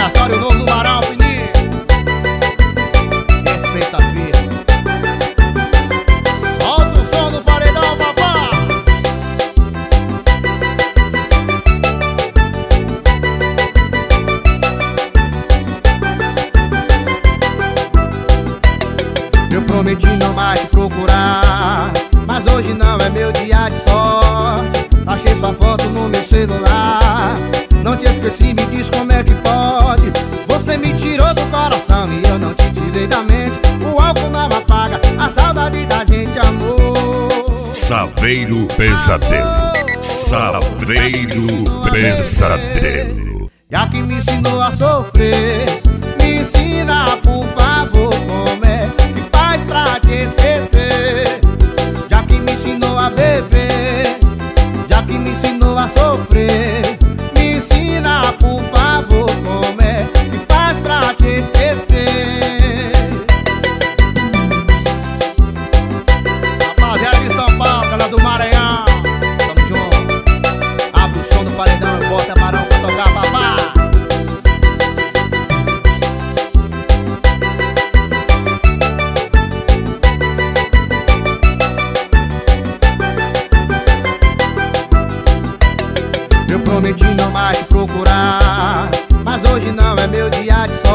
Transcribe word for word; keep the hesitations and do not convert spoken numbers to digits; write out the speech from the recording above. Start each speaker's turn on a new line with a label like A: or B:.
A: Repertório novo do Barão, Fininho. Respeita a vida. Solta o som do paredão, papá. Eu prometi não mais te procurar, mas hoje não é meu dia de sorte. Achei sua foto no meu celular. Não te esqueci, me diz como é que pode. Você me tirou do coração e eu não te tirei da mente. O álcool não apaga a saudade da gente, amor.
B: Saveiro Pesadelo. Saveiro Pesadelo.
A: Já que me ensinou a sofrer, me ensina, por favor, como é que faz pra te esquecer. Já que me ensinou a beber, já que me ensinou a sofrer, me ensina, por favor, como é que faz pra te esquecer. Rapaziada de São Paulo, galera do Maranhão, tamo junto. Abre o som do paredão e bota Barão pra tocar, papá. Eu prometi não mais te procurar, mas hoje não é meu dia de sorte.